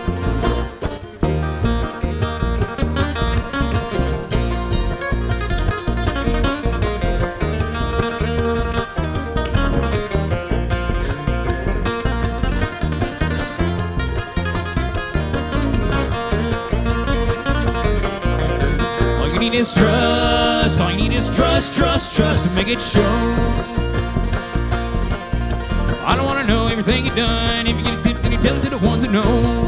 All you need is trust. All you need is trust, trust, trust to make it show. I don't want to know everything you've done. If you get a tip, then you tell it to the ones that know.